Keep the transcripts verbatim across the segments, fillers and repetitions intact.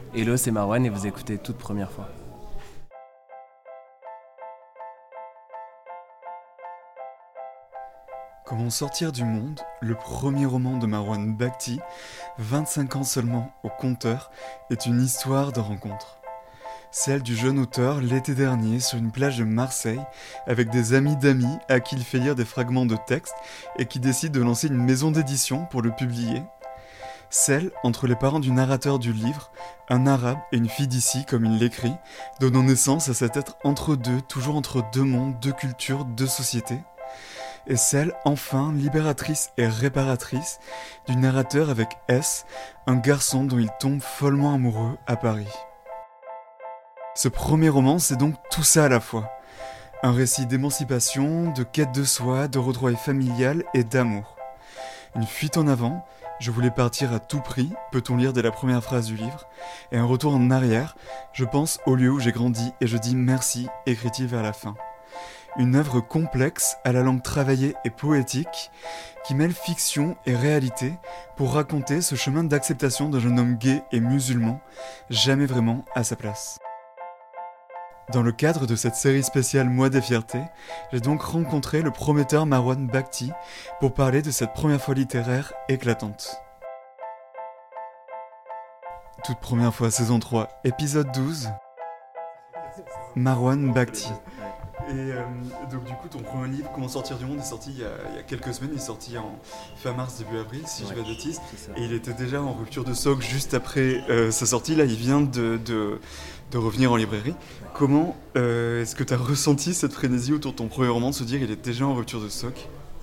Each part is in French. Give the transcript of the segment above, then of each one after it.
Hello, c'est Marwan et vous écoutez Toute Première Fois. Comment sortir du monde, le premier roman de Marwan Bakhti, vingt-cinq ans seulement au compteur, est une histoire de rencontre. Celle du jeune auteur l'été dernier sur une plage de Marseille avec des amis d'amis à qui il fait lire des fragments de texte et qui décide de lancer une maison d'édition pour le publier. Celle entre les parents du narrateur du livre, un arabe et une fille d'ici comme il l'écrit, donnant naissance à cet être entre deux, toujours entre deux mondes, deux cultures, deux sociétés. Et celle, enfin, libératrice et réparatrice, du narrateur avec S, un garçon dont il tombe follement amoureux à Paris. Ce premier roman, c'est donc tout ça à la fois. Un récit d'émancipation, de quête de soi, de retrouvailles familiales et d'amour. Une fuite en avant, je voulais partir à tout prix, peut-on lire dès la première phrase du livre, et un retour en arrière, je pense au lieu où j'ai grandi et je dis merci, écrit-il vers la fin. Une œuvre complexe, à la langue travaillée et poétique, qui mêle fiction et réalité pour raconter ce chemin d'acceptation d'un jeune homme gay et musulman, jamais vraiment à sa place. Dans le cadre de cette série spéciale Mois des Fiertés, j'ai donc rencontré le prometteur Marwan Bakhti pour parler de cette première fois littéraire éclatante. Toute première fois, saison trois, épisode douze, Marwan Bakhti. Et euh, donc du coup, ton premier livre, Comment sortir du monde, est sorti il y, a, il y a quelques semaines, il est sorti en fin mars, début avril, si ouais, je dis pas de bêtises. Et il était déjà en rupture de stock juste après euh, sa sortie, là il vient de, de, de revenir en librairie. Comment euh, est-ce que tu as ressenti cette frénésie autour de ton premier roman, de se dire il est déjà en rupture de stock ?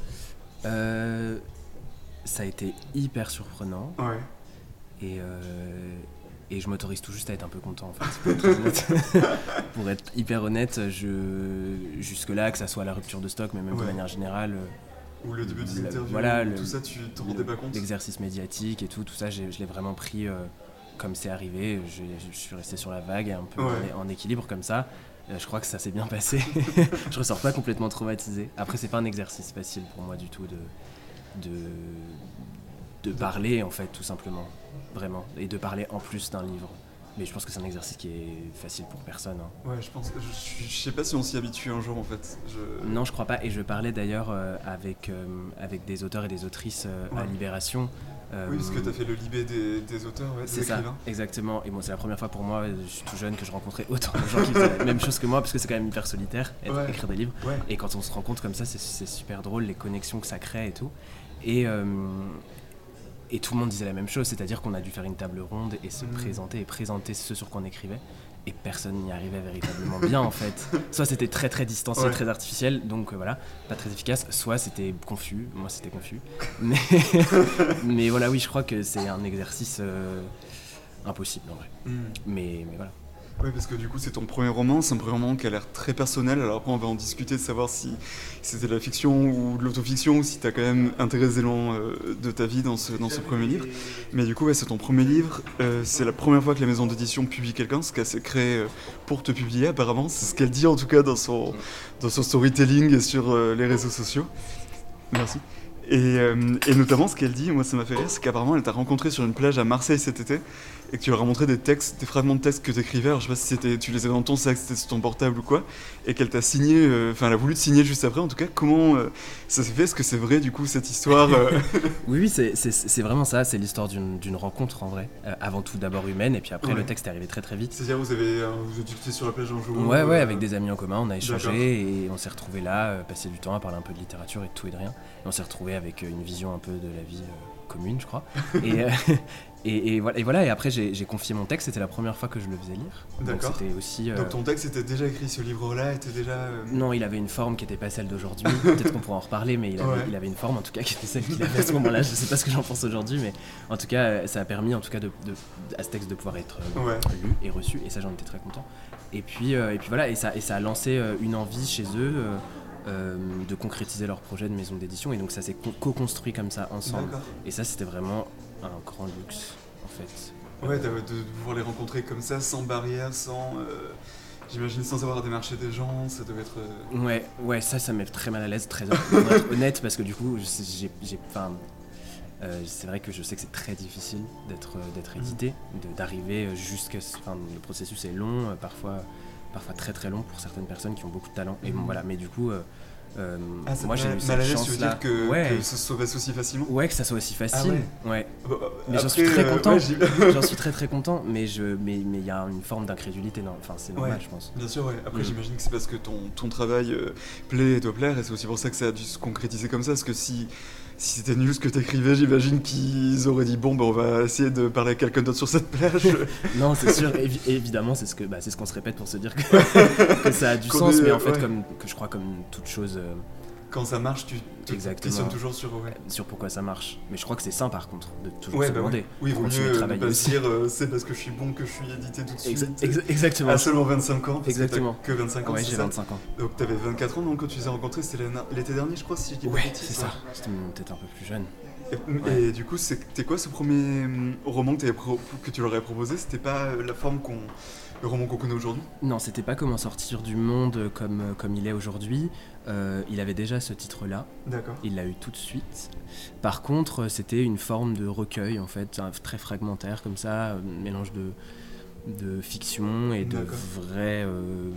euh, Ça a été hyper surprenant. Ouais. Et... Euh... Et je m'autorise tout juste à être un peu content, en fait, pour être honnête. Pour être hyper honnête, je... jusque-là, que ça soit la rupture de stock, mais même ouais. de manière générale... Ou le début des interviews, voilà, tout le, ça, tu t'en rendais pas compte ? L'exercice médiatique et tout, tout ça, j'ai, je l'ai vraiment pris euh, comme c'est arrivé. Je, je suis resté sur la vague, un peu ouais. en, en équilibre comme ça. Euh, je crois que ça s'est bien passé. Je ressors pas complètement traumatisé. Après, c'est pas un exercice facile pour moi du tout de... de... de parler, en fait, tout simplement. Vraiment, et de parler en plus d'un livre. Mais je pense que c'est un exercice qui est facile pour personne. Hein. Ouais, je pense. Je, je sais pas si on s'y habitue un jour en fait. Je... Non, je crois pas. Et je parlais d'ailleurs euh, avec, euh, avec des auteurs et des autrices euh, ouais. à Libération. Euh, oui, parce que tu as fait le Libé des, des auteurs, ouais, des c'est écrivains. Ça, exactement. Et bon, c'est la première fois pour moi, je suis tout jeune, que je rencontrais autant de gens qui faisaient la même chose que moi, parce que c'est quand même hyper solitaire, être, ouais. écrire des livres. Ouais. Et quand on se rencontre comme ça, c'est, c'est super drôle, les connexions que ça crée et tout. Et. Euh, Et tout le monde disait la même chose, c'est-à-dire qu'on a dû faire une table ronde et se mmh. présenter et présenter ce sur quoi on écrivait. Et personne n'y arrivait véritablement bien en fait. Soit c'était très très distancié, ouais. très artificiel, donc euh, voilà, pas très efficace. Soit c'était confus, moi c'était confus. Mais, mais voilà, oui, je crois que c'est un exercice euh, impossible en vrai. Mmh. Mais, mais voilà. Oui, parce que du coup, c'est ton premier roman, c'est un premier roman qui a l'air très personnel. Alors après, on va en discuter de savoir si c'était de la fiction ou de l'autofiction, ou si tu as quand même intégré des éléments euh, de ta vie dans ce, dans ce premier livre. Mais du coup, ouais, c'est ton premier livre. Euh, c'est la première fois que la maison d'édition publie quelqu'un, ce qu'elle s'est créé euh, pour te publier, apparemment. C'est ce qu'elle dit, en tout cas, dans son, dans son storytelling et sur euh, les réseaux sociaux. Merci. Et, euh, et notamment, ce qu'elle dit, moi ça m'a fait rire, c'est qu'apparemment elle t'a rencontré sur une plage à Marseille cet été et que tu lui as montré des textes, des fragments de textes que tu écrivais. Alors je sais pas si c'était, tu les avais dans ton sac, c'était sur ton portable ou quoi, et qu'elle t'a signé, enfin euh, elle a voulu te signer juste après. En tout cas, comment euh, ça s'est fait ? Est-ce que c'est vrai du coup cette histoire euh... Oui, oui, c'est, c'est, c'est vraiment ça, c'est l'histoire d'une, d'une rencontre en vrai. Euh, avant tout d'abord humaine, et puis après ouais. le texte est arrivé très très vite. C'est-à-dire vous avez euh, vous étiez sur la plage un jour ? Ouais, ouais, avec des amis en commun, on a échangé. D'accord. Et on s'est retrouvés là, euh, passer du temps à parler un peu de littérature et de tout et de rien. Et on s'est retrouvés avec une vision un peu de la vie euh, commune, je crois. et, euh, et, et, voilà, et voilà, et après j'ai, j'ai confié mon texte, c'était la première fois que je le faisais lire. D'accord. Donc, c'était aussi, euh... Donc ton texte était déjà écrit, ce livre-là était déjà... Euh... Non, il avait une forme qui n'était pas celle d'aujourd'hui. Peut-être qu'on pourra en reparler, mais il avait, ouais. il avait une forme en tout cas qui était celle qu'il avait à ce moment-là. Je sais pas ce que j'en pense aujourd'hui, mais en tout cas, ça a permis en tout cas de, de, à ce texte de pouvoir être euh, ouais. lu et reçu, et ça j'en étais très content. Et puis, euh, et puis voilà, et ça, et ça a lancé euh, une envie chez eux euh, euh, de concrétiser leur projet de maison d'édition, et donc ça s'est co- co-construit comme ça ensemble. D'accord. Et ça c'était vraiment un grand luxe en fait. Ouais, de, de pouvoir les rencontrer comme ça, sans barrière, sans... Euh... J'imagine sans avoir à démarcher des gens, ça devait être... Euh... Ouais, ouais, ça, ça me met très mal à l'aise, très pour être honnête, parce que du coup, j'ai, j'ai, enfin, Euh, c'est vrai que je sais que c'est très difficile d'être, d'être édité, de, d'arriver jusqu'à... Enfin, le processus est long, euh, parfois, parfois très très long pour certaines personnes qui ont beaucoup de talent. Et bon, voilà, mais du coup... Euh, Euh, ah, ça moi j'ai eu cette chance tu veux là dire que, ouais. que ça se passe aussi facilement. Ouais, que ça soit aussi facile. Ah ouais. ouais. Bah, mais après, j'en suis très content. Euh, ouais, j'en suis très très content. Mais je, mais mais il y a une forme d'incrédulité. Non, enfin c'est normal, ouais, je pense. Bien sûr, ouais. Après, mm. j'imagine que c'est parce que ton ton travail euh, plaît et doit plaire, et c'est aussi pour ça que ça a dû se concrétiser comme ça. Parce que si si c'était nul ce que t'écrivais, j'imagine qu'ils auraient dit bon, ben on va essayer de parler à quelqu'un d'autre sur cette plage. Non, c'est sûr. Évi- évidemment, c'est ce que bah, c'est ce qu'on se répète pour se dire que, que ça a du sens. Est, mais en fait, ouais. comme que je crois comme toute chose. Euh, Quand ça marche, tu te questionnes toujours sur, ouais. sur pourquoi ça marche. Mais je crois que c'est sain par contre, de toujours ouais, se bah demander. Oui, il vaut mieux ne pas se dire euh, c'est parce que je suis bon que je suis édité tout de suite. Exa- exa- exactement. À seulement vingt-cinq ans, parce exactement. que, que vingt-cinq ans. Ouais, j'ai vingt-cinq ans. Donc t'avais vingt-quatre ans, donc quand tu les as rencontrés, c'était l'été dernier, je crois, si je dis ouais, pas bêtise. C'est ça, c'était peut-être un peu plus jeune. Et, ouais. et du coup, c'était quoi ce premier roman que, pro- que tu leur avais proposé? C'était pas la forme qu'on... le roman qu'on connaît aujourd'hui? Non, c'était pas Comment sortir du monde comme, comme il est aujourd'hui. Euh, il avait déjà ce titre-là. D'accord. Il l'a eu tout de suite. Par contre, c'était une forme de recueil, en fait, très fragmentaire, comme ça, un mélange de, de fiction et de vrais euh,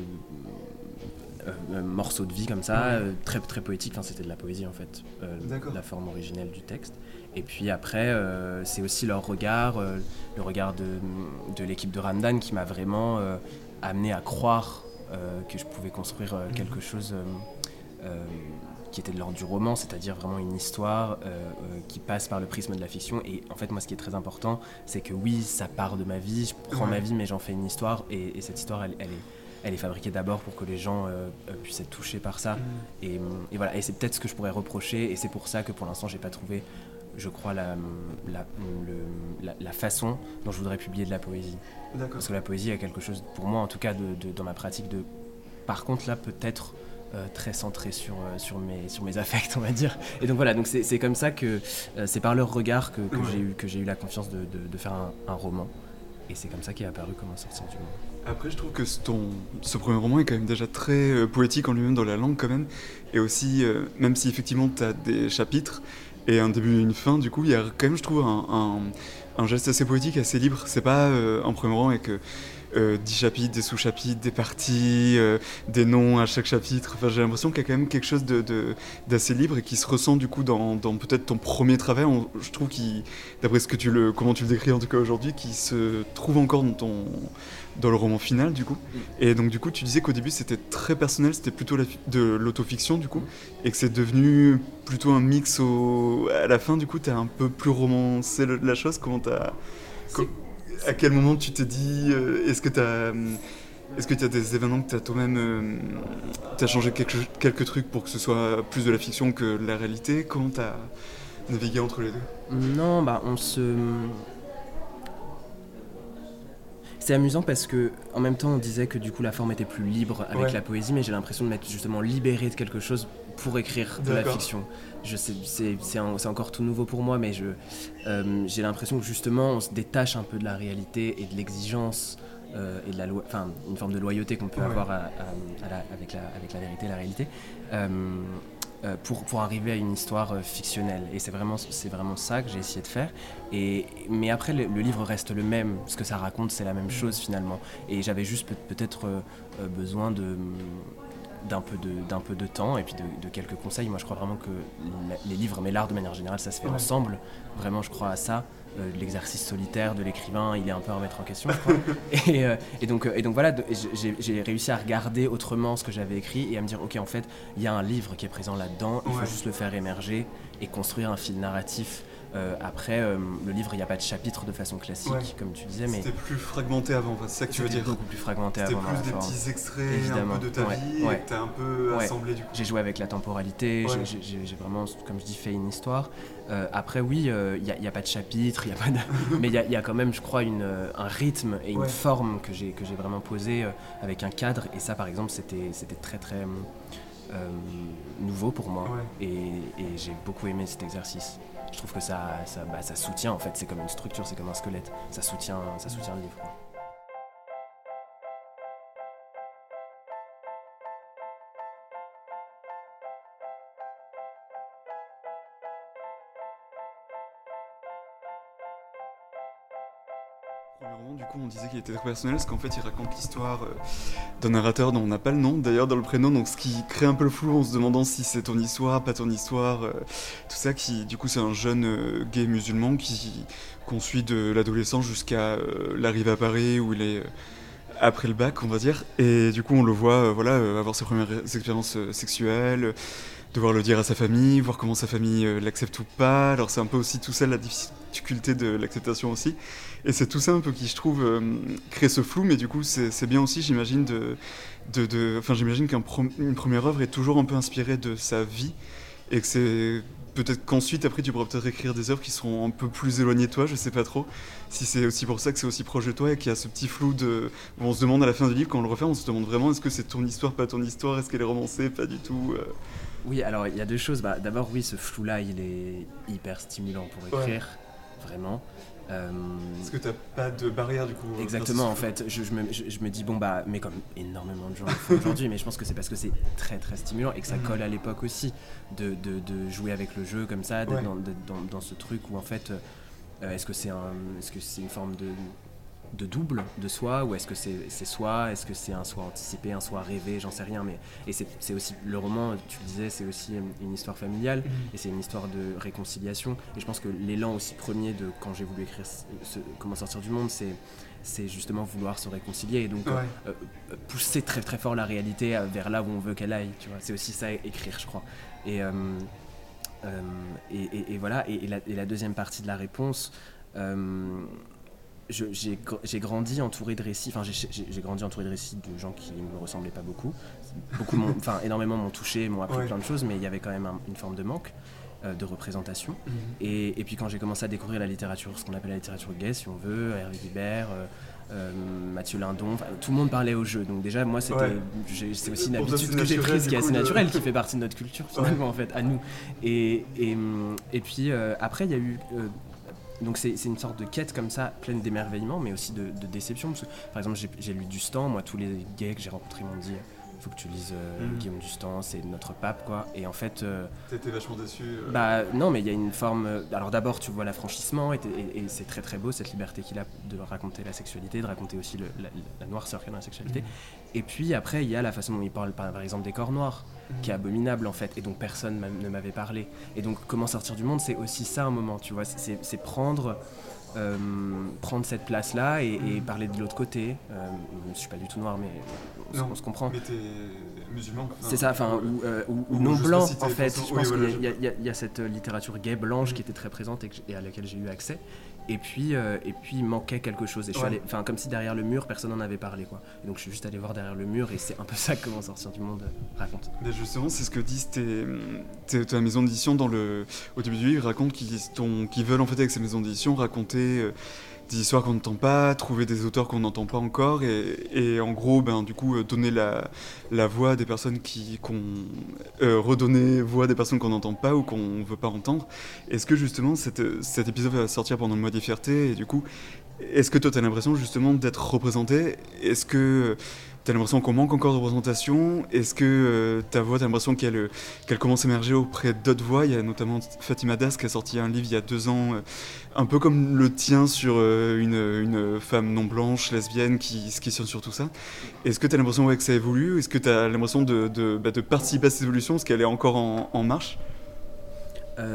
euh, morceaux de vie, comme ça, ouais. euh, très, très poétique. Enfin, c'était de la poésie, en fait, euh, la forme originelle du texte. Et puis après, euh, c'est aussi leur regard, euh, le regard de, de l'équipe de Ramdan qui m'a vraiment euh, amené à croire euh, que je pouvais construire euh, quelque chose euh, euh, qui était de l'ordre du roman, c'est-à-dire vraiment une histoire euh, euh, qui passe par le prisme de la fiction. Et en fait, moi, ce qui est très important, c'est que oui, ça part de ma vie, je prends ouais. ma vie, mais j'en fais une histoire. Et, et cette histoire, elle, elle, est, elle est fabriquée d'abord pour que les gens euh, puissent être touchés par ça. Mmh. Et, et voilà, et c'est peut-être ce que je pourrais reprocher. Et c'est pour ça que pour l'instant, j'ai pas trouvé... je crois, la, la, le, la, la façon dont je voudrais publier de la poésie. D'accord. Parce que la poésie a quelque chose, pour moi en tout cas, de, de, dans ma pratique, de, par contre là, peut-être euh, très centré sur, euh, sur, mes, sur mes affects, on va dire. Et donc voilà, donc c'est, c'est comme ça que, euh, c'est par leur regard que, que, ouais. j'ai, eu, que j'ai eu la confiance de, de, de faire un, un roman. Et c'est comme ça qu'est apparu Comment sortir du monde. Après, je trouve que ton, ce premier roman est quand même déjà très euh, poétique en lui-même, dans la langue quand même. Et aussi, euh, même si effectivement tu as des chapitres, et un début et une fin, du coup, il y a quand même, je trouve, un, un, un geste assez poétique, assez libre. C'est pas euh, un premier roman avec euh, dix chapitres, des sous-chapitres, des parties, euh, des noms à chaque chapitre. Enfin, j'ai l'impression qu'il y a quand même quelque chose de, de, d'assez libre et qui se ressent du coup dans, dans peut-être ton premier travail. On, je trouve qu'il, d'après ce que tu le, comment tu le décris en tout cas aujourd'hui, qui se trouve encore dans ton... dans le roman final du coup. Et donc du coup tu disais qu'au début c'était très personnel, c'était plutôt la, de l'autofiction du coup, et que c'est devenu plutôt un mix au, à la fin du coup t'as un peu plus romancé le, la chose. Comment t'as... Com, à quel moment tu t'es dit euh, est-ce que t'as... Est-ce que tu as des événements que tu as toi-même euh, t'as changé quelques, quelques trucs pour que ce soit plus de la fiction que de la réalité? Comment tu as navigué entre les deux? Non, bah on se... C'est amusant parce que en même temps on disait que du coup la forme était plus libre avec ouais. la poésie, mais j'ai l'impression de m'être justement libéré de quelque chose pour écrire de D'accord. la fiction. Je sais, c'est, c'est, un, c'est encore tout nouveau pour moi, mais je, euh, j'ai l'impression que justement on se détache un peu de la réalité et de l'exigence euh, et de la loi, enfin une forme de loyauté qu'on peut ouais. avoir à, à, à la, avec, la, avec la vérité et la réalité. Euh, Euh, pour, pour arriver à une histoire euh, fictionnelle. Et c'est vraiment, c'est vraiment ça que j'ai essayé de faire. Et, mais après, le, le livre reste le même. Ce que ça raconte, c'est la même chose finalement. Et j'avais juste peut- peut-être euh, besoin de, d'un, peu de, d'un peu de temps et puis de, de quelques conseils. Moi, je crois vraiment que la, les livres, mais l'art de manière générale, ça se fait ouais. ensemble. Vraiment, je crois à ça. Euh, l'exercice solitaire de l'écrivain, il est un peu à remettre en question, je crois. et, euh, et, donc, et donc voilà, j'ai, j'ai réussi à regarder autrement ce que j'avais écrit et à me dire, ok, en fait, il y a un livre qui est présent là-dedans, il ouais. faut juste le faire émerger et construire un fil narratif. Euh, après, euh, le livre, il n'y a pas de chapitre de façon classique, ouais. comme tu disais, mais... C'était plus fragmenté avant, c'est ça que tu veux dire? C'était beaucoup plus fragmenté C'était avant. C'était plus des forme. petits extraits Évidemment. un peu de ta ouais. vie ouais. et que t'as un peu ouais. assemblé du coup. J'ai joué avec la temporalité, ouais. j'ai, j'ai, j'ai vraiment, comme je dis, fait une histoire. Euh, après, oui, il euh, n'y a, a pas de chapitre, y a pas de... mais il y, y a quand même, je crois, une, un rythme et une ouais. forme que j'ai, que j'ai vraiment posé euh, avec un cadre. Et ça, par exemple, c'était, c'était très, très euh, nouveau pour moi. Ouais. Et, et j'ai beaucoup aimé cet exercice. Je trouve que ça, ça, bah, ça soutient, en fait, c'est comme une structure, c'est comme un squelette. Ça soutient, ça soutient le livre. du coup, on disait qu'il était très personnel, parce qu'en fait, il raconte l'histoire euh, d'un narrateur dont on n'a pas le nom, d'ailleurs, dans le prénom, donc ce qui crée un peu le flou en se demandant si c'est ton histoire, pas ton histoire, euh, tout ça, qui, du coup, c'est un jeune euh, gay musulman qui, qu'on suit de l'adolescence jusqu'à euh, l'arrivée à Paris, où il est... Euh, après le bac, on va dire, et du coup on le voit euh, voilà, euh, avoir ses premières expériences euh, sexuelles, euh, devoir le dire à sa famille, voir comment sa famille euh, l'accepte ou pas. Alors c'est un peu aussi tout ça la difficulté de l'acceptation aussi, et c'est tout ça un peu qui je trouve euh, crée ce flou, mais du coup c'est, c'est bien aussi, j'imagine, de, de, de, enfin j'imagine qu'une prom- première œuvre est toujours un peu inspirée de sa vie, et que c'est peut-être qu'ensuite après tu pourras peut-être écrire des œuvres qui seront un peu plus éloignées de toi, je sais pas trop si c'est aussi pour ça que c'est aussi proche de toi et qu'il y a ce petit flou de où on se demande à la fin du livre, quand on le refait, on se demande vraiment est-ce que c'est ton histoire, pas ton histoire, est-ce qu'elle est romancée, pas du tout euh... Oui, alors il y a deux choses. Bah, d'abord oui, ce flou là il est hyper stimulant pour écrire, ouais. Vraiment. Euh... Parce que t'as pas de barrière du coup. Exactement, en fait, je, je, me, je, je me dis bon bah, mais comme énormément de gens le font aujourd'hui, mais je pense que c'est parce que c'est très très stimulant et que ça mmh. colle à l'époque aussi de, de, de jouer avec le jeu comme ça, d'être, ouais. dans, d'être dans, dans ce truc où en fait, euh, est-ce que c'est un, est-ce que c'est une forme de de double de soi, ou est-ce que c'est, c'est soi, est-ce que c'est un soi anticipé, un soi rêvé, j'en sais rien, mais et c'est, c'est aussi le roman, tu le disais, c'est aussi une histoire familiale, mmh. et c'est une histoire de réconciliation, et je pense que l'élan aussi premier de quand j'ai voulu écrire ce, Comment sortir du monde, c'est c'est justement vouloir se réconcilier, et donc ouais. euh, euh, pousser très très fort la réalité vers là où on veut qu'elle aille, tu vois, c'est aussi ça écrire, je crois, et euh, euh, et, et, et voilà, et, et, la, et la deuxième partie de la réponse. Euh, Je, j'ai, j'ai grandi entouré de récits, enfin j'ai, j'ai, j'ai grandi entouré de récits de gens qui ne me ressemblaient pas beaucoup. Beaucoup m'ont, enfin énormément m'ont touché, m'ont appris ouais. plein de choses, mais il y avait quand même un, une forme de manque euh, de représentation. Mm-hmm. Et, et puis quand j'ai commencé à découvrir la littérature, ce qu'on appelle la littérature gay, si on veut, Hervé Guibert, euh, euh, Mathieu Lindon, tout le monde parlait au jeu. Donc déjà moi c'était, ouais. j'ai, c'est aussi une Pour habitude que j'ai prise qui est assez naturelle, de... qui fait partie de notre culture finalement ouais. en fait, à nous. Et, et, et puis euh, après il y a eu... Euh, Donc c'est, c'est une sorte de quête comme ça, pleine d'émerveillement, mais aussi de, de déception. Parce que, par exemple, j'ai, j'ai lu Dustan, moi tous les gays que j'ai rencontrés m'ont dit il faut que tu lises euh, mmh. Guillaume Dustan, c'est notre pape, quoi. Et en fait... Euh, T'étais vachement déçu euh... Bah non, mais il y a une forme... Euh, alors d'abord, tu vois l'affranchissement, et, et, et c'est très très beau, cette liberté qu'il a de raconter la sexualité, de raconter aussi le, la, la noirceur qu'il y a dans la sexualité. Mmh. Et puis après, il y a la façon dont il parle, par, par exemple, des corps noirs, mmh. qui est abominable, en fait, et dont personne ne m'avait parlé. Et donc, comment sortir du monde, c'est aussi ça, un moment, tu vois. C'est, c'est prendre... Euh, prendre cette place-là et, et parler de l'autre côté. Euh, je ne suis pas du tout noir, mais on, non, on se comprend. Mais t'es musulman. C'est ça, enfin, ou, euh, ou, ou non blanc, si en fait. Je pense oui, qu'il voilà, y, a, y, y a cette littérature gay blanche mmh. qui était très présente et, que, et à laquelle j'ai eu accès. Et puis, euh, et puis il manquait quelque chose. Et je suis allé, enfin, comme si derrière le mur, personne n'en avait parlé, quoi. Et donc je suis juste allé voir derrière le mur, et c'est un peu ça que Comment sortir du monde euh, raconte. Mais justement, c'est ce que disent tes, tes, ta maison d'édition dans le, au début du livre. Ils racontent qu'ils, ton, qu'ils veulent en fait avec ces maisons d'édition raconter euh, des histoires qu'on n'entend pas, trouver des auteurs qu'on n'entend pas encore, et, et en gros, ben du coup, euh, donner la, la voix à des personnes qui, qu'on euh, redonner voix à des personnes qu'on n'entend pas ou qu'on veut pas entendre. Est-ce que justement, cette, cet épisode va sortir pendant le mois des fiertés, et du coup, est-ce que toi, t'as l'impression justement d'être représenté ? Est-ce que t'as l'impression qu'on manque encore de représentation ? Est-ce que euh, ta voix, t'as l'impression qu'elle, qu'elle commence à émerger auprès d'autres voix ? Il y a notamment Fatima Das qui a sorti un livre il y a deux ans, euh, un peu comme le tien, sur euh, une, une femme non blanche, lesbienne, qui se questionne sur tout ça. Est-ce que t'as l'impression ouais, que ça évolue ? Est-ce que t'as l'impression de, de, bah, de participer à cette évolution ? Est-ce qu'elle est encore en, en marche ? euh...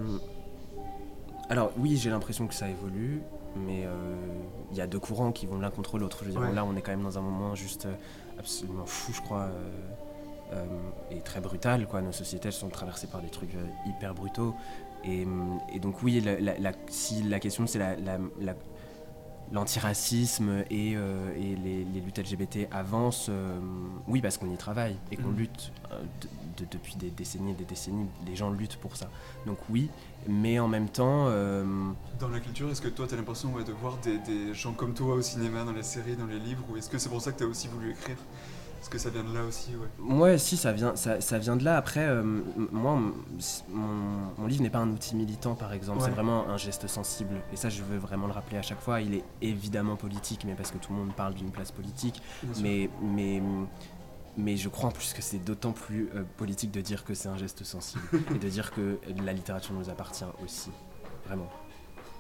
Alors oui, j'ai l'impression que ça évolue. Mais il euh, y a deux courants qui vont l'un contre l'autre. Je veux dire, ouais. Là, on est quand même dans un moment juste absolument fou, je crois, euh, euh, et très brutal, quoi. Nos sociétés, elles sont traversées par des trucs euh, hyper brutaux. Et, et donc, oui, la, la, la, si la question, c'est la, la, la, l'antiracisme et, euh, et les, les luttes L G B T avancent, euh, oui, parce qu'on y travaille et qu'on mmh. lutte euh, de, de, depuis des décennies et des décennies. Les gens luttent pour ça. Donc, oui. Mais en même temps... Euh... Dans la culture, est-ce que toi, tu as l'impression ouais, de voir des, des gens comme toi au cinéma, dans les séries, dans les livres, ou est-ce que c'est pour ça que tu as aussi voulu écrire ? Est-ce que ça vient de là aussi ouais, ouais si, ça vient, ça, ça vient de là. Après, euh, moi, mon, mon livre n'est pas un outil militant, par exemple. Ouais. C'est vraiment un geste sensible. Et ça, je veux vraiment le rappeler à chaque fois. Il est évidemment politique, mais parce que tout le monde parle d'une place politique. Mais... mais Mais je crois en plus que c'est d'autant plus euh, politique de dire que c'est un geste sensible et de dire que la littérature nous appartient aussi, vraiment.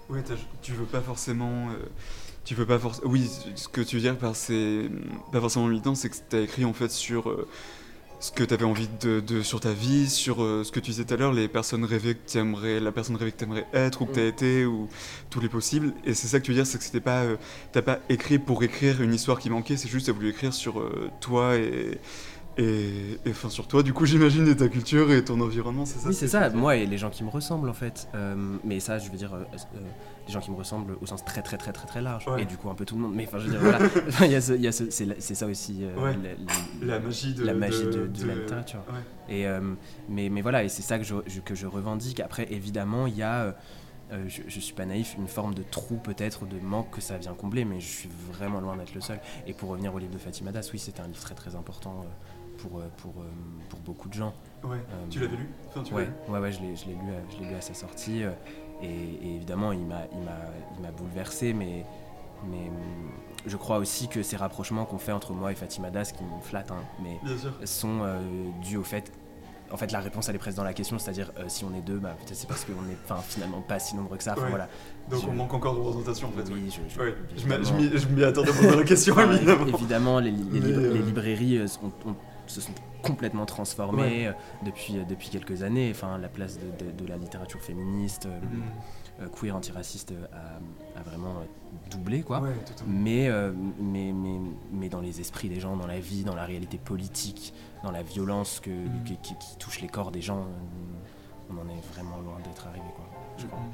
Ouais, tu veux pas forcément... Euh, tu veux pas forcément... Oui, ce que tu veux dire par c'est pas forcément militant, c'est que t'as écrit en fait sur euh, ce que t'avais envie de, de... sur ta vie, sur euh, ce que tu disais tout à l'heure, les personnes rêvées que t'aimerais... La personne rêvée que t'aimerais être ou que t'as été, ou tous les possibles. Et c'est ça que tu veux dire, c'est que c'était pas... Euh, t'as pas écrit pour écrire une histoire qui manquait, c'est juste t'as voulu écrire sur euh, toi et... Et, et enfin sur toi, du coup, j'imagine, et ta culture et ton environnement, c'est ça? Oui, c'est ça, moi et les gens qui me ressemblent en fait. Euh, mais ça, je veux dire, euh, euh, les gens qui me ressemblent au sens très très très très très large. Ouais. Et du coup, un peu tout le monde. Mais enfin, je veux dire, voilà, il y a ce, il y a ce, c'est, c'est ça aussi euh, ouais. la, la, la magie de, la, magie de, de, de, de la littérature. Ouais. Et, euh, mais, mais voilà, et c'est ça que je, je, que je revendique. Après, évidemment, il y a. Euh, Euh, je, je suis pas naïf, une forme de trou peut-être, de manque que ça vient combler, mais je suis vraiment loin d'être le seul. Et pour revenir au livre de Fatima Das, oui, c'était un livre très très important euh, pour, euh, pour, euh, pour beaucoup de gens. Ouais. Euh, tu l'avais lu enfin, tu ouais, lu ouais, ouais, je l'ai, je l'ai lu, je l'ai lu à sa sortie, euh, et, et évidemment, il m'a, il m'a, il m'a bouleversé, mais, mais je crois aussi que ces rapprochements qu'on fait entre moi et Fatima Das, qui me flattent, hein, mais sont euh, dus au fait. En fait, la réponse elle est presque dans la question, c'est-à-dire euh, si on est deux, bah, peut-être c'est parce qu'on n'est finalement pas si nombreux que ça. Ouais. Voilà. Donc je... on manque encore de représentation en fait. Oui, je, je, ouais. je, m'y, je, m'y, je m'y attendais à poser la question enfin, évidemment. Évidemment, les, les, les, euh... les librairies euh, ont, ont, se sont complètement transformées ouais. euh, depuis, euh, depuis quelques années. Enfin, la place de, de, de la littérature féministe, euh, mm. euh, queer, antiraciste a, a vraiment doublé, quoi. Ouais, mais, euh, mais, mais, mais dans les esprits des gens, dans la vie, dans la réalité politique, dans la violence que, mm. qui, qui, qui touche les corps des gens, on en est vraiment loin d'être arrivé, quoi, je crois. Mm.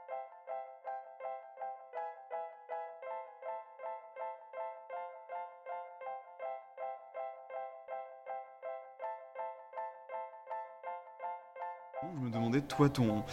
Je me demandais, toi, ton...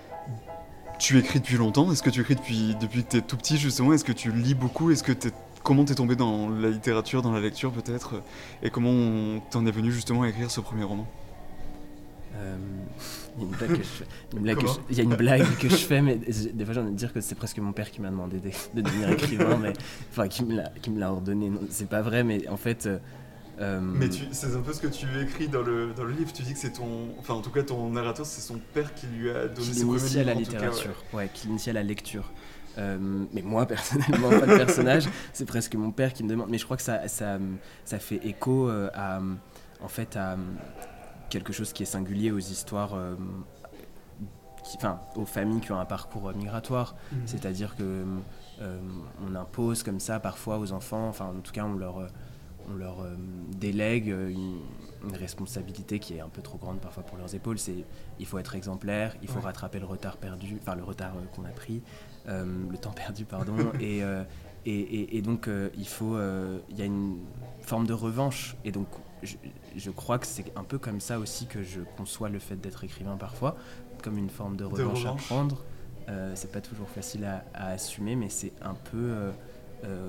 tu écris depuis longtemps, est-ce que tu écris depuis, depuis que t'es tout petit justement, est-ce que tu lis beaucoup, est-ce que t'es... comment t'es tombé dans la littérature, dans la lecture peut-être, et comment t'en es venu justement à écrire ce premier roman? Euh, il y a une blague que je fais, une blague que je, il y a une blague que je fais, mais des fois j'ai envie de dire que c'est presque mon père qui m'a demandé de, de devenir écrivain, mais enfin qui me l'a, qui me l'a ordonné. Non, c'est pas vrai, mais en fait. Euh, mais tu, c'est un peu ce que tu écris dans le dans le livre. Tu dis que c'est ton, enfin en tout cas ton narrateur, c'est son père qui lui a donné ses premiers livres. Qui à la littérature, cas, ouais. ouais, qui l'initie à la lecture. Euh, mais moi personnellement, pas le personnage, c'est presque mon père qui me demande. Mais je crois que ça ça ça fait écho à en fait à quelque chose qui est singulier aux histoires, euh, qui, enfin, aux familles qui ont un parcours migratoire. Mmh. C'est-à-dire que euh, on impose comme ça parfois aux enfants, enfin en tout cas on leur, on leur euh, délègue une, une responsabilité qui est un peu trop grande parfois pour leurs épaules. C'est il faut être exemplaire, il faut ouais. rattraper le retard perdu, enfin le retard euh, qu'on a pris, euh, le temps perdu pardon, et, euh, et, et, et donc euh, il faut, il euh, y a une forme de revanche et donc Je, je crois que c'est un peu comme ça aussi que je conçois le fait d'être écrivain parfois, comme une forme de revanche, de revanche. à prendre. Euh, c'est pas toujours facile à, à assumer, mais c'est un peu euh, euh,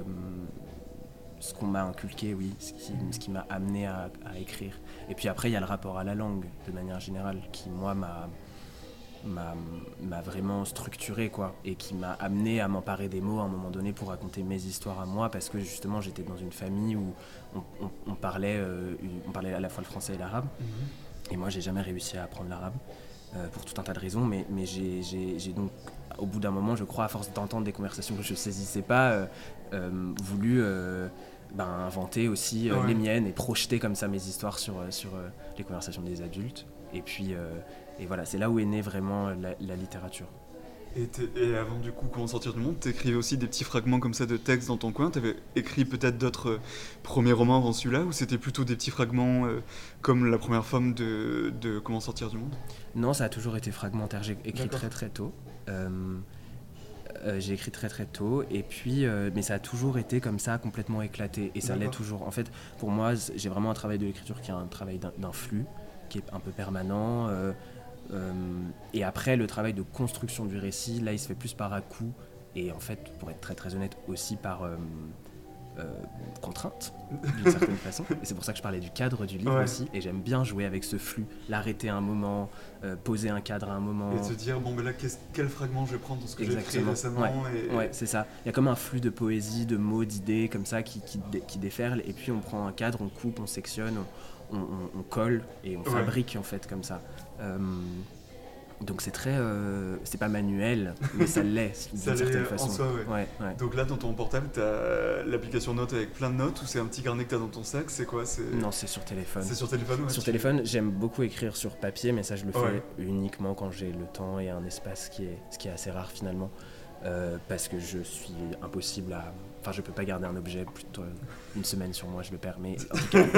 ce qu'on m'a inculqué, oui, ce qui, ce qui m'a amené à, à écrire. Et puis après, il y a le rapport à la langue, de manière générale, qui, moi, m'a, m'a, m'a vraiment structuré, quoi, et qui m'a amené à m'emparer des mots à un moment donné pour raconter mes histoires à moi, parce que justement, j'étais dans une famille où On, on, on, parlait, euh, on parlait à la fois le français et l'arabe. Mmh. Et moi, j'ai jamais réussi à apprendre l'arabe euh, pour tout un tas de raisons. Mais, mais j'ai, j'ai, j'ai donc, au bout d'un moment, je crois, à force d'entendre des conversations que je ne saisissais pas, euh, euh, voulu euh, ben, inventer aussi euh, ouais. les miennes et projeter comme ça mes histoires sur, sur euh, les conversations des adultes. Et puis, euh, et voilà, c'est là où est née vraiment la, la littérature. Et, et avant du coup Comment sortir du monde, t'écrivais aussi des petits fragments comme ça de textes dans ton coin. T'avais écrit peut-être d'autres euh, premiers romans avant celui-là, ou c'était plutôt des petits fragments euh, comme La première femme de, de Comment sortir du monde? Non, ça a toujours été fragmentaire. J'ai écrit D'accord. très très tôt. Euh, euh, j'ai écrit très très tôt, et puis, euh, mais ça a toujours été comme ça, complètement éclaté, et ça D'accord. l'est toujours. En fait, pour moi, j'ai vraiment un travail de l'écriture qui est un travail d'un, d'un flux, qui est un peu permanent. Euh, Euh, et après, le travail de construction du récit, là, il se fait plus par à-coup, et en fait, pour être très très honnête, aussi par euh, euh, contrainte, d'une certaine façon. Et c'est pour ça que je parlais du cadre du livre ouais. aussi, et j'aime bien jouer avec ce flux, l'arrêter à un moment, euh, poser un cadre à un moment. Et te dire, bon, mais là, quel fragment je vais prendre dans ce que Exactement. j'ai écrit récemment ouais. Et... ouais, c'est ça. Il y a comme un flux de poésie, de mots, d'idées, comme ça, qui, qui, qui déferlent, et puis on prend un cadre, on coupe, on sectionne, on, on, on colle, et on ouais. fabrique, en fait, comme ça. Euh, Donc c'est très, euh, c'est pas manuel, mais ça l'est d'une ça certaine l'est façon. En soi, ouais. Ouais, ouais. Donc là, dans ton portable, t'as l'application Notes avec plein de notes ou c'est un petit carnet que t'as dans ton sac? C'est quoi? c'est... Non, c'est sur téléphone. C'est sur téléphone, ouais. Sur tu... téléphone, j'aime beaucoup écrire sur papier, mais ça je le fais ouais. uniquement quand j'ai le temps et un espace qui est, ce qui est assez rare finalement, euh, parce que je suis impossible à... Enfin, je peux pas garder un objet plus d'une semaine sur moi, je le perds, mais en tout cas...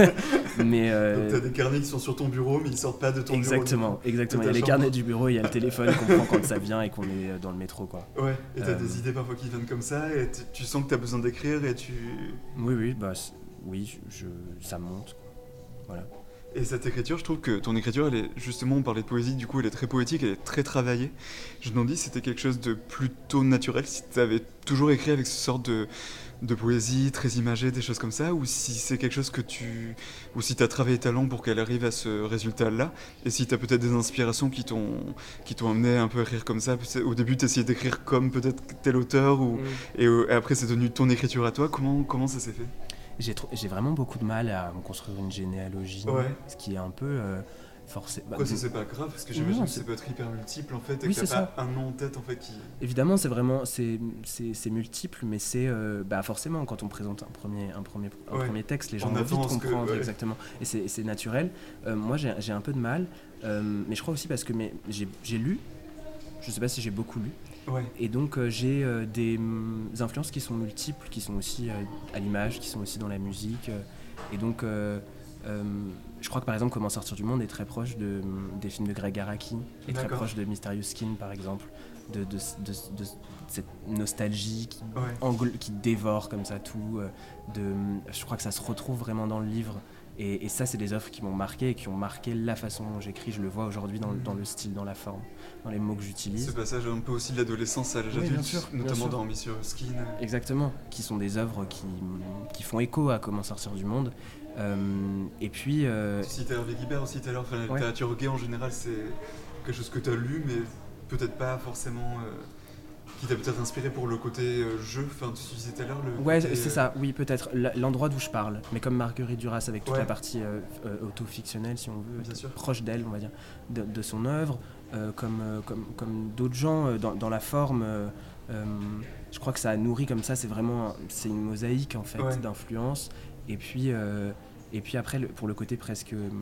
mais euh... Donc t'as des carnets qui sont sur ton bureau, mais ils sortent pas de ton exactement, bureau. Exactement, il y a les carnets du bureau, il y a le téléphone qu'on prend quand ça vient et qu'on est dans le métro, quoi. Ouais, et t'as euh... des idées parfois qui viennent comme ça, et tu sens que t'as besoin d'écrire, et tu... Oui, oui, bah, oui, je, ça monte, voilà. Et cette écriture, je trouve que ton écriture, elle est, justement, on parlait de poésie, du coup, elle est très poétique, elle est très travaillée. Je me demandais si c'était quelque chose de plutôt naturel, si tu avais toujours écrit avec ce sorte de, de poésie très imagée, des choses comme ça, ou si c'est quelque chose que tu... ou si tu as travaillé ta langue pour qu'elle arrive à ce résultat-là, et si tu as peut-être des inspirations qui t'ont, qui t'ont amené un peu à écrire comme ça. Au début, tu essayais d'écrire comme peut-être tel auteur, ou, mmh. et, et après, c'est devenu ton écriture à toi. Comment, comment ça s'est fait ? J'ai, tr- j'ai vraiment beaucoup de mal à me construire une généalogie, ouais. ce qui est un peu euh, forcé. Bah, Quoi, ça c'est pas grave, parce que j'imagine non, que ça peut être hyper multiple en fait, et oui, que t'as c'est pas ça. Un nom en tête en fait qui... Évidemment, c'est vraiment, c'est, c'est, c'est multiple, mais c'est, euh, bah forcément, quand on présente un premier, un premier, un ouais. premier texte, les gens vont vite comprendre, que, ouais. exactement, et c'est, c'est naturel. Euh, moi, j'ai, j'ai un peu de mal, euh, mais je crois aussi parce que mais, j'ai, j'ai lu, je sais pas si j'ai beaucoup lu, ouais. et donc euh, j'ai euh, des hum, influences qui sont multiples, qui sont aussi euh, à l'image, qui sont aussi dans la musique, euh, et donc euh, euh, je crois que par exemple Comment sortir du monde est très proche de, des films de Greg Araki, et très proche de Mysterious Skin par exemple, de, de, de, de, de cette nostalgie qui, ouais. engl- qui dévore comme ça tout, euh, de, je crois que ça se retrouve vraiment dans le livre. Et, et ça, c'est des œuvres qui m'ont marqué et qui ont marqué la façon dont j'écris. Je le vois aujourd'hui dans, mmh. dans le style, dans la forme, dans les mots que j'utilise. Ce passage un peu aussi de l'adolescence à l'âge oui, adulte, sûr, notamment dans Mysterious Skin. Exactement, qui sont des œuvres qui, qui font écho à Comment sortir du monde. Euh, et puis... Euh... Tu citais Hervé Guibert aussi tout à l'heure. Enfin, la ouais. littérature gay en général, c'est quelque chose que tu as lu, mais peut-être pas forcément... Euh... qui t'a peut-être inspiré pour le côté euh, jeu, enfin tu disais tout à l'heure le ouais côté, c'est ça, oui peut-être, l'endroit d'où je parle, mais comme Marguerite Duras avec toute ouais. la partie euh, euh, auto-fictionnelle si on veut, bien sûr. proche d'elle on va dire, de, de son œuvre, euh, comme, euh, comme, comme d'autres gens euh, dans, dans la forme, euh, euh, je crois que ça a nourri comme ça, c'est vraiment, c'est une mosaïque en fait ouais. d'influence, et puis, euh, et puis après le, pour le côté presque euh,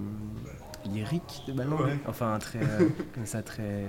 lyrique de ma langue, ouais. enfin très, euh, comme ça très...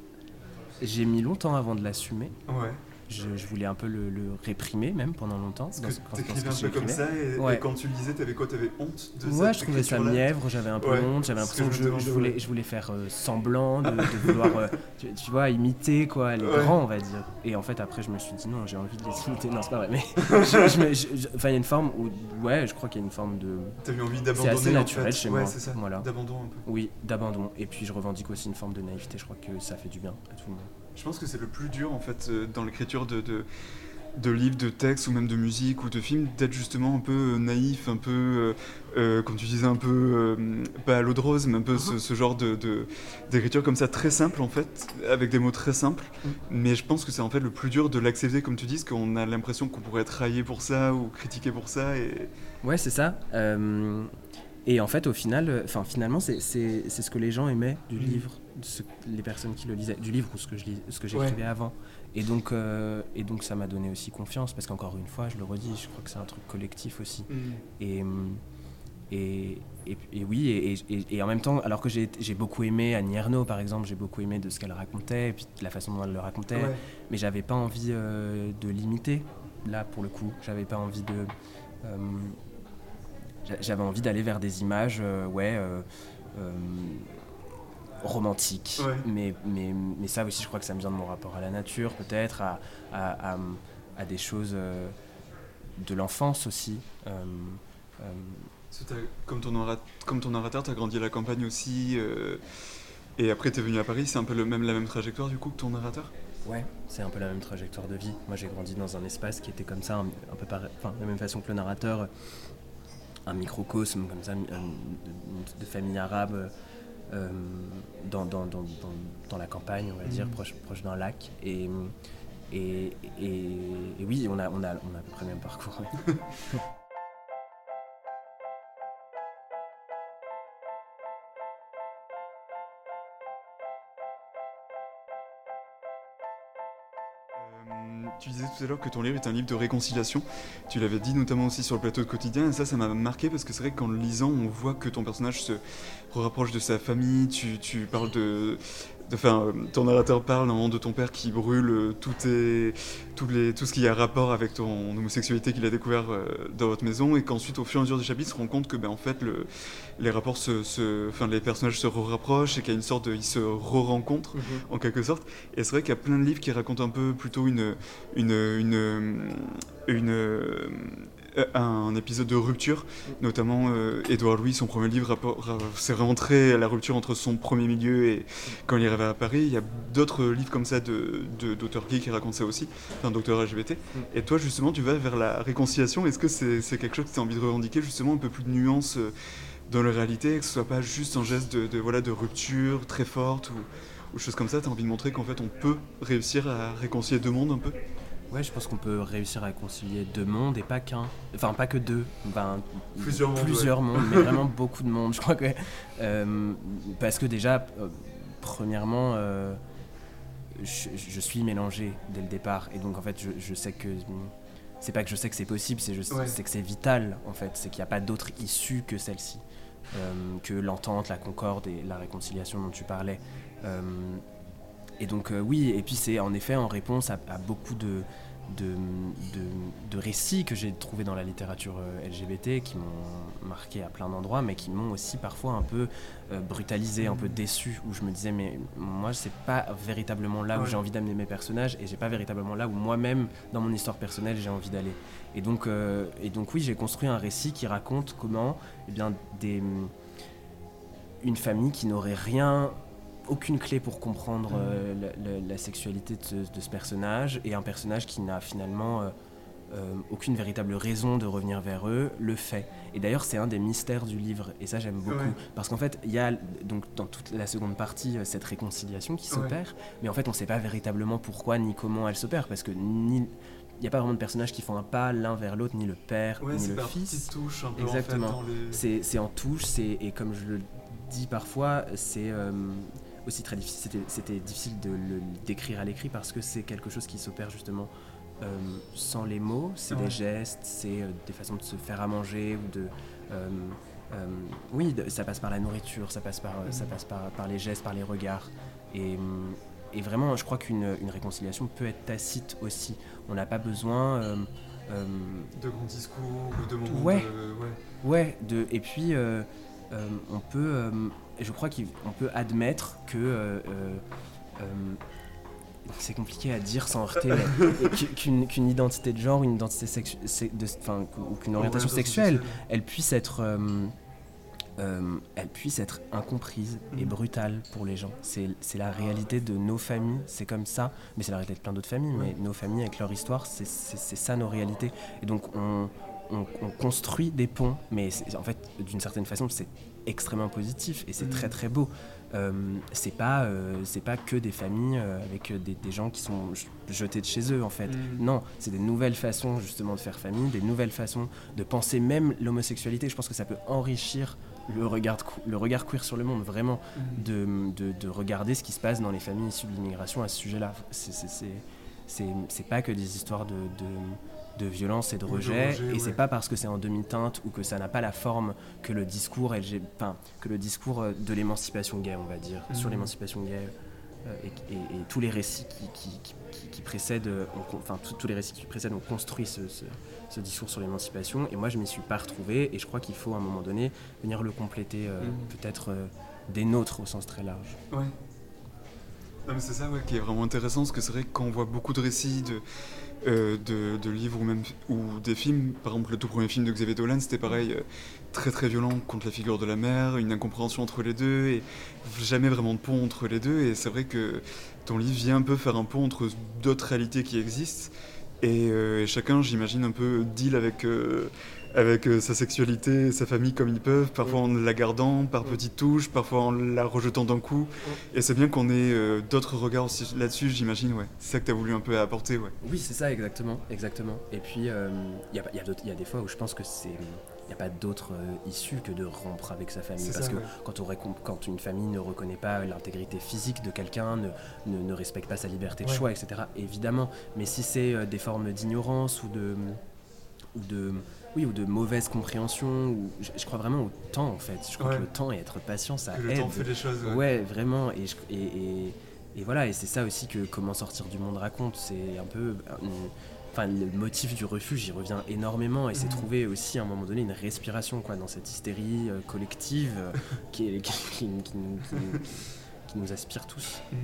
J'ai mis longtemps avant de l'assumer. Ouais. Je, je voulais un peu le, le réprimer même pendant longtemps. Parce que quand, t'écrivais un peu comme ça et, ouais. et quand tu le disais, t'avais quoi? T'avais honte de ouais, cette je trouvais ça mièvre, j'avais un peu ouais. honte, j'avais l'impression que, que je, je, je, voulais, ouais. je voulais faire euh, semblant de, de vouloir, euh, tu, tu vois, imiter quoi, les ouais. grands on va dire. Et en fait après je me suis dit non, j'ai envie de les imiter, non c'est pas vrai, mais enfin il y a une forme où, ouais, je crois qu'il y a une forme de... T'as eu envie d'abandonner. C'est assez naturel en fait. chez ouais, moi. c'est ça. Voilà. D'abandon un peu. Oui, d'abandon. Et puis je revendique aussi une forme de naïveté, je crois que ça fait du bien à tout le monde. Je pense que c'est le plus dur en fait dans l'écriture de, de, de livres, de textes ou même de musique ou de films, d'être justement un peu naïf, un peu, euh, comme tu disais, un peu, euh, pas à l'eau de rose, mais un peu uh-huh. ce, ce genre de, de, d'écriture comme ça, très simple en fait, avec des mots très simples. Mm. Mais je pense que c'est en fait le plus dur de l'accepter, comme tu dis, parce qu'on a l'impression qu'on pourrait être raillé pour ça ou critiqué pour ça. Et... Ouais, c'est ça. Euh... Et en fait, au final, enfin, finalement, c'est, c'est, c'est ce que les gens aimaient du mmh. livre, ce, les personnes qui le lisaient, du livre ou ce que, je lis, ce que j'écrivais ouais. avant. Et donc, euh, et donc, ça m'a donné aussi confiance, parce qu'encore une fois, je le redis, je crois que c'est un truc collectif aussi. Mmh. Et, et, et, et oui, et, et, et en même temps, alors que j'ai, j'ai beaucoup aimé Annie Ernaux, par exemple, j'ai beaucoup aimé de ce qu'elle racontait, et puis de la façon dont elle le racontait, ouais. mais j'avais pas envie euh, de l'imiter, là, pour le coup. J'avais pas envie de... Euh, J'avais envie d'aller vers des images, euh, ouais, euh, euh, romantiques. Ouais. Mais, mais, mais ça aussi, je crois que ça me vient de mon rapport à la nature, peut-être, à, à, à, à des choses euh, de l'enfance aussi. Euh, euh... Comme ton, narrat- comme ton narrateur, tu as grandi à la campagne aussi, euh, et après tu es venu à Paris, c'est un peu le même, la même trajectoire du coup que ton narrateur ? Ouais, c'est un peu la même trajectoire de vie. Moi, j'ai grandi dans un espace qui était comme ça, un, un peu pareil, enfin, de la même façon que le narrateur. Un microcosme comme ça, de, de famille arabe euh, dans, dans, dans, dans, dans la campagne, on va dire, mmh. proche, proche d'un lac. Et, et, et, et oui, on a, on, a, on a à peu près le même parcours. Tu disais tout à l'heure que ton livre est un livre de réconciliation. Tu l'avais dit notamment aussi sur le plateau de Quotidien, et ça, ça m'a marqué parce que c'est vrai qu'en le lisant, on voit que ton personnage se rapproche de sa famille. Tu, tu parles de... Enfin, ton narrateur parle hein, de ton père qui brûle tout, tes, tout, les, tout ce qui a rapport avec ton homosexualité qu'il a découvert euh, dans votre maison, et qu'ensuite, au fur et à mesure des chapitres, se rend compte que, ben, en fait, le, les rapports se, se, enfin, les personnages se rapprochent et qu'il y a une sorte de, ils se re-rencontrent mm-hmm. en quelque sorte. Et c'est vrai qu'il y a plein de livres qui racontent un peu plutôt une, une, une, une, une un épisode de rupture, notamment euh, Édouard Louis, son premier livre, c'est vraiment très la rupture entre son premier milieu et quand il arrive à Paris. Il y a d'autres livres comme ça de, de, d'auteurs gays qui racontent ça aussi, enfin docteur L G B T. Mm. Et toi, justement, tu vas vers la réconciliation. Est-ce que c'est, c'est quelque chose que tu as envie de revendiquer, justement, un peu plus de nuances euh, dans la réalité, que ce soit pas juste un geste de, de, voilà, de rupture très forte ou, ou choses comme ça? Tu as envie de montrer qu'en fait, on peut réussir à réconcilier deux mondes un peu? Ouais, je pense qu'on peut réussir à réconcilier deux mondes et pas qu'un. Enfin, pas que deux. Ben, plusieurs mondes. Plusieurs mondes, mais vraiment beaucoup de mondes. Je crois que. Euh, parce que déjà, euh, premièrement, euh, je, je suis mélangé dès le départ. Et donc, en fait, je, je sais que. C'est pas que je sais que c'est possible, c'est, je, ouais. c'est que c'est vital, en fait. C'est qu'il n'y a pas d'autre issue que celle-ci. Euh, que l'entente, la concorde et la réconciliation dont tu parlais. Euh, Et donc euh, oui, et puis c'est en effet en réponse à, à beaucoup de, de, de, de récits que j'ai trouvés dans la littérature euh, L G B T qui m'ont marqué à plein d'endroits, mais qui m'ont aussi parfois un peu euh, brutalisé, un peu déçu, où je me disais mais moi c'est pas véritablement là où ouais. j'ai envie d'amener mes personnages, et c'est pas véritablement là où moi-même dans mon histoire personnelle j'ai envie d'aller. Et donc, euh, et donc oui, j'ai construit un récit qui raconte comment eh bien, des, une famille qui n'aurait rien... aucune clé pour comprendre euh, la, la, la sexualité de ce, de ce personnage, et un personnage qui n'a finalement euh, euh, aucune véritable raison de revenir vers eux, le fait. Et d'ailleurs, c'est un des mystères du livre, et ça j'aime beaucoup, ouais. parce qu'en fait, il y a donc, dans toute la seconde partie cette réconciliation qui s'opère, ouais. mais en fait, on ne sait pas véritablement pourquoi ni comment elle s'opère, parce que ni... il n'y a pas vraiment de personnages qui font un pas l'un vers l'autre, ni le père, ouais, ni le fils. fils. C'est par petites touches, un peu. Exactement. En fait, dans les... c'est, c'est en touche, c'est, et comme je le dis parfois, c'est euh, aussi très difficile, c'était, c'était difficile de le décrire à l'écrit parce que c'est quelque chose qui s'opère justement euh, sans les mots, c'est ouais. des gestes, c'est euh, des façons de se faire à manger, ou de... Euh, euh, oui, de, ça passe par la nourriture, ça passe par, mmh. ça passe par, par les gestes, par les regards. Et... Et vraiment, je crois qu'une une réconciliation peut être tacite aussi. On n'a pas besoin... Euh, euh, de grands discours ou de moments ouais, de... Ouais, ouais de, et puis euh, euh, on peut... Euh, je crois qu'on peut admettre que... Euh, euh, c'est compliqué à dire sans heurter, mais qu'une, qu'une identité de genre, une identité sexuelle, enfin, ou qu'une orientation sexuelle, sexuelle, elle puisse être... Euh, Euh, elle puisse être incomprise mmh. et brutale pour les gens. C'est, c'est la réalité de nos familles, c'est comme ça, mais c'est la réalité de plein d'autres familles, mmh. mais nos familles avec leur histoire, c'est, c'est, c'est ça nos réalités. Et donc on, on, on construit des ponts, mais c'est, en fait, d'une certaine façon, c'est extrêmement positif et c'est mmh. très très beau. Euh, c'est pas, euh, c'est pas que des familles euh, avec des, des gens qui sont jetés de chez eux en fait. Mmh. Non, c'est des nouvelles façons justement de faire famille, des nouvelles façons de penser même l'homosexualité. Je pense que ça peut enrichir le regard, le regard queer sur le monde, vraiment, mmh. de, de, de regarder ce qui se passe dans les familles issues de l'immigration à ce sujet-là. C'est, c'est, c'est, c'est, c'est pas que des histoires de, de, de violence et de rejet, de rejet et ouais. c'est pas parce que c'est en demi-teinte ou que ça n'a pas la forme que le discours, L G, enfin, que le discours de l'émancipation gay, on va dire, mmh. sur l'émancipation gay, euh, et, et, et tous les récits qui, qui, qui, qui précèdent, on, enfin, tous les récits qui précèdent ont construit ce, ce ce discours sur l'émancipation, et moi je m'y suis pas retrouvé, et je crois qu'il faut à un moment donné venir le compléter euh, mmh. peut-être euh, des nôtres au sens très large. Ouais. Non mais c'est ça ouais, qui est vraiment intéressant, parce que c'est vrai que quand on voit beaucoup de récits de, euh, de, de livres ou même ou des films, par exemple le tout premier film de Xavier Dolan, c'était pareil, euh, très très violent contre la figure de la mère, une incompréhension entre les deux, et jamais vraiment de pont entre les deux, et c'est vrai que ton livre vient un peu faire un pont entre d'autres réalités qui existent. Et, euh, et chacun, j'imagine, un peu deal avec, euh, avec euh, sa sexualité et sa famille comme ils peuvent, parfois Mm. en la gardant par Mm. petites touches, parfois en la rejetant d'un coup. Mm. Et c'est bien qu'on ait euh, d'autres regards aussi là-dessus, j'imagine, ouais. C'est ça que tu as voulu un peu apporter, ouais. Oui, c'est ça, exactement, exactement. Et puis, il euh, y, a, y, a y a des fois où je pense que c'est... Il n'y a pas d'autre euh, issue que de rompre avec sa famille. C'est Parce ça, que ouais. quand, on récom- quand une famille ne reconnaît pas l'intégrité physique de quelqu'un, ne, ne, ne respecte pas sa liberté de Ouais. choix, et cetera, évidemment. Mais si c'est euh, des formes d'ignorance ou de, ou de, oui, ou de mauvaise compréhension, ou, je, je crois vraiment au temps, en fait. Je crois Ouais. que le temps et être patient, ça Que aide. le temps fait les choses, ouais. Ouais, vraiment. Et, je- et, et, et voilà, et c'est ça aussi que Comment sortir du monde raconte. C'est un peu... une- Enfin, le motif du refuge, j'y reviens énormément et c'est Mhm. trouver aussi à un moment donné une respiration quoi, dans cette hystérie euh, collective euh, qui, est- qui, qui, qui nous, qui nous- qui nous aspire tous. Mhm.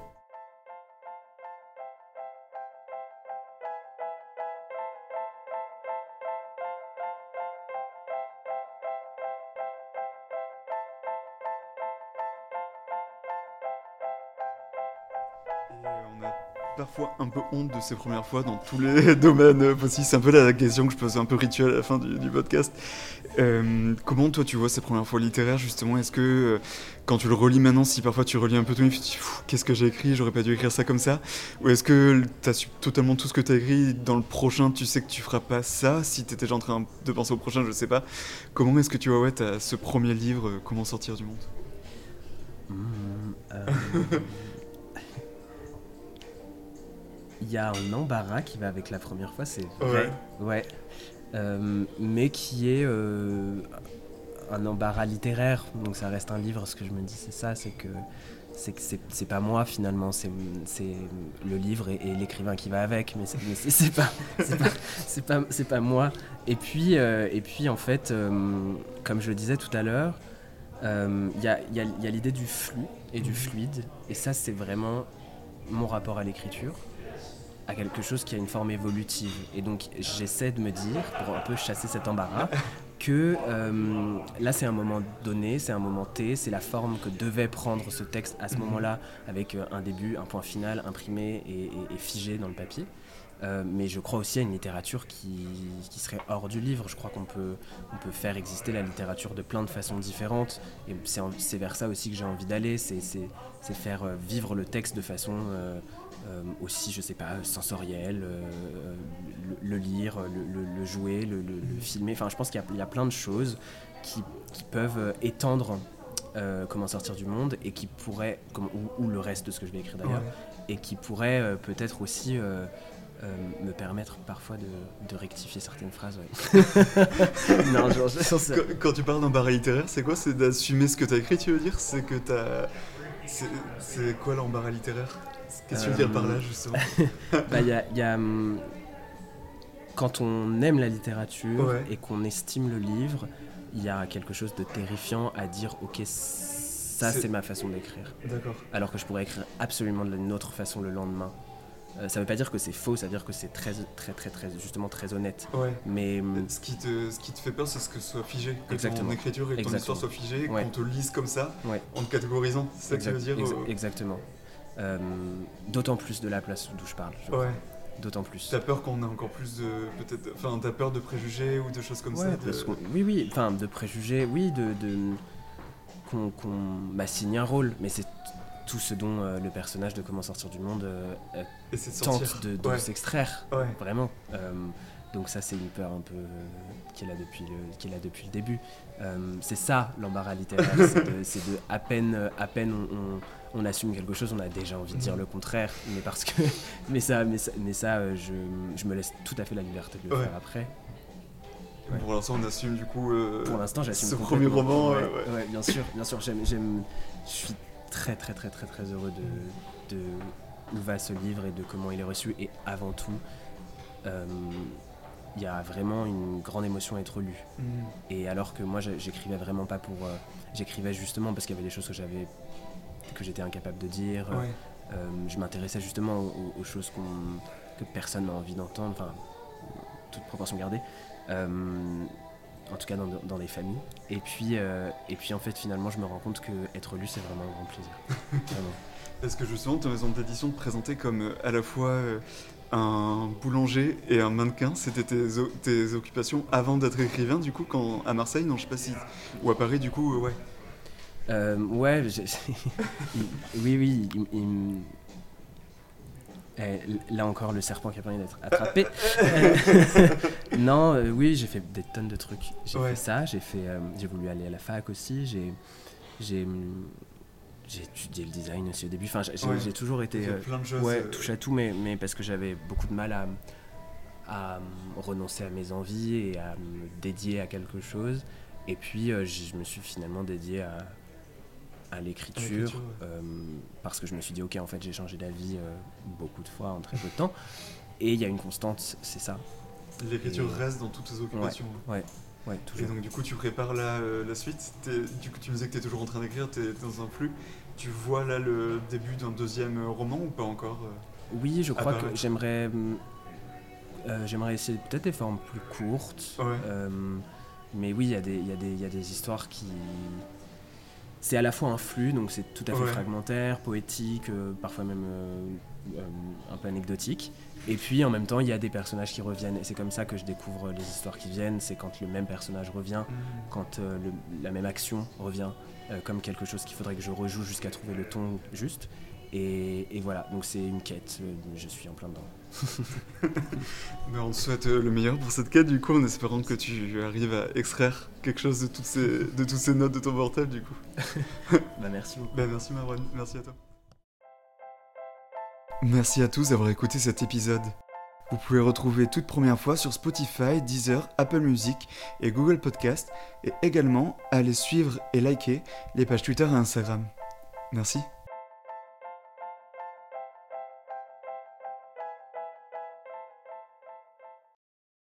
Et euh, on a parfois un peu honte de ses premières fois dans tous les domaines euh, possibles. C'est un peu la question que je pose un peu rituel à la fin du, du podcast. Euh, comment toi tu vois ces premières fois littéraires justement? Est-ce que euh, quand tu le relis maintenant, si parfois tu relis un peu ton livre, tu te dis Pfff, qu'est-ce que j'ai écrit, j'aurais pas dû écrire ça comme ça? Ou est-ce que tu as totalement tout ce que tu as écrit, dans le prochain tu sais que tu feras pas ça? Si tu étais déjà en train de penser au prochain, je sais pas. Comment est-ce que tu vois ouais, t'as ce premier livre, euh, Comment sortir du monde? Mmh, euh, Il y a un embarras qui va avec la première fois, c'est vrai. Ouais. ouais. Euh, mais qui est euh, un embarras littéraire, donc ça reste un livre. Ce que je me dis, c'est ça, c'est que c'est que c'est, c'est pas moi finalement, c'est, c'est le livre et, et l'écrivain qui va avec, mais c'est, mais c'est, c'est pas c'est pas c'est pas c'est pas moi. Et puis euh, et puis en fait, euh, comme je le disais tout à l'heure, il euh, y a il y a il y a l'idée du flux et du fluide, et ça c'est vraiment mon rapport à l'écriture, à quelque chose qui a une forme évolutive. Et donc j'essaie de me dire, pour un peu chasser cet embarras, que euh, là c'est un moment donné, c'est un moment T, c'est la forme que devait prendre ce texte à ce Mhm. moment-là, avec euh, un début, un point final imprimé et, et, et figé dans le papier. Euh, mais je crois aussi à une littérature qui, qui serait hors du livre. Je crois qu'on peut, on peut faire exister la littérature de plein de façons différentes. Et c'est, en, c'est vers ça aussi que j'ai envie d'aller, c'est, c'est, c'est faire vivre le texte de façon euh, euh, aussi, je sais pas, sensorielle, euh, le, le lire, le, le, le jouer, le, le, le filmer. Enfin, je pense qu'il y a, il y a plein de choses qui, qui peuvent étendre euh, Comment sortir du monde, et qui pourraient, comme, ou, ou le reste de ce que je vais écrire d'ailleurs, ouais. Et qui pourraient euh, peut-être aussi... Euh, Euh, me permettre parfois de, de rectifier certaines phrases. Ouais. non, genre, je, je, quand, quand tu parles d'embarras littéraire, c'est quoi? C'est d'assumer ce que tu as écrit, tu veux dire? C'est que t'as... C'est, c'est quoi l'embarras littéraire? Qu'est-ce que tu veux euh... dire par là, justement? Bah, y a, y a, quand on aime la littérature, ouais. Et qu'on estime le livre, il y a quelque chose de terrifiant à dire « Ok, ça, c'est, c'est ma façon d'écrire. » D'accord. Alors que je pourrais écrire absolument d'une autre façon le lendemain. Euh, ça veut pas dire que c'est faux, ça veut dire que c'est très, très, très, très, justement très honnête. Ouais. Mais ce qui te, ce qui te fait peur, c'est ce que ce soit figé, que exactement. Ton écriture et ton exactement. histoire soient figées, ouais. Qu'on te lise comme ça, ouais. En te catégorisant. C'est ça exact, que tu veux dire? Exa- Exactement. Euh, d'autant plus de la place d'où je parle. Je ouais. D'autant plus. T'as peur qu'on ait encore plus de, peut-être, enfin, t'as peur de préjugés ou de choses comme ouais, ça. De... Oui, oui, enfin, de préjugés, oui, de, de qu'on, qu'on m'assigne un rôle, mais c'est tout ce dont euh, le personnage de Comment sortir du monde euh, euh, de tente de, de ouais. s'extraire, ouais. Vraiment. Euh, donc ça, c'est une peur un peu euh, qui est là depuis le, qui est là depuis le début. Euh, c'est ça l'embarras littéraire, c'est, de, c'est de à peine, à peine on, on, on assume quelque chose, on a déjà envie de dire le contraire, mais parce que, mais ça, mais ça, mais ça euh, je, je me laisse tout à fait la liberté de le ouais. faire après. Ouais. Pour l'instant, on assume du coup. Euh, Pour l'instant, j'assume ce premier roman. Ouais, euh, ouais. ouais, bien sûr, bien sûr. J'aime, j'aime, je suis très, très, très, très, très heureux de, de où va ce livre et de comment il est reçu. Et avant tout, il euh, y a vraiment une grande émotion à être lu. Mm. Et alors que moi, j'écrivais vraiment pas pour, euh, j'écrivais justement parce qu'il y avait des choses que j'avais, que j'étais incapable de dire. Ouais. Euh, je m'intéressais justement aux, aux choses qu'on, que personne n'a envie d'entendre. Enfin, toute proportion gardée. Euh, en tout cas dans, dans les familles. Et puis, euh, et puis en fait finalement je me rends compte qu'être lu c'est vraiment un grand plaisir. Vraiment. Est-ce que justement ta maison d'édition te présentait comme euh, à la fois euh, un boulanger et un mannequin, c'était tes, o- tes occupations avant d'être écrivain, du coup, quand, à Marseille, non, je sais pas si... Ou à Paris, du coup, euh, ouais. Euh, ouais, j'ai- il- oui, oui, il, il- eh, là encore le serpent qui a permis d'être attrapé. Euh, non, euh, oui, j'ai fait des tonnes de trucs. J'ai Ouais. fait ça, j'ai fait, euh, j'ai voulu aller à la fac aussi, j'ai, j'ai, hum, j'ai étudié le design aussi au début. Enfin, j'ai, Ouais. j'ai toujours été, T'as fait euh, plein de choses. ouais, euh, touche à tout, mais, mais parce que j'avais beaucoup de mal à, à hum, renoncer à mes envies et à me dédier à quelque chose. Et puis, euh, je me suis finalement dédié à à l'écriture, À l'écriture, ouais. euh, parce que je me suis dit ok, en fait j'ai changé d'avis euh, beaucoup de fois en très peu de temps, et il y a une constante, c'est ça. L'écriture Et- reste dans toutes tes occupations. Ouais, ouais, Et toujours. donc du coup tu prépares là euh, la suite. T'es- du coup tu me disais que tu es toujours en train d'écrire, tu es dans un flux. Tu vois là le début d'un deuxième euh, roman ou pas encore euh Oui, je crois que apparaître. j'aimerais hum, euh, j'aimerais essayer peut-être des formes plus courtes. Ouais. euh, mais oui, il y, a des- il y, a des- il y a des histoires qui... C'est à la fois un flux, donc c'est tout à fait Ouais. fragmentaire, poétique, euh, parfois même euh, euh, un peu anecdotique. Et puis en même temps, il y a des personnages qui reviennent. Et c'est comme ça que je découvre les histoires qui viennent. C'est quand le même personnage revient, Mhm. quand euh, le- la même action revient, euh, comme quelque chose qu'il faudrait que je rejoue jusqu'à trouver le ton juste. Et, et voilà, donc c'est une quête. euh, Je suis en plein dedans. Mais on te souhaite euh, le meilleur pour cette quête du coup en espérant que tu arrives à extraire quelque chose de toutes ces, de toutes ces notes de ton portable du coup. Bah merci beaucoup. Bah merci Marwan, merci à toi. Merci à tous d'avoir écouté cet épisode. Vous pouvez retrouver toute première fois sur Spotify, Deezer, Apple Music et Google Podcast et également aller suivre et liker les pages Twitter et Instagram. Merci.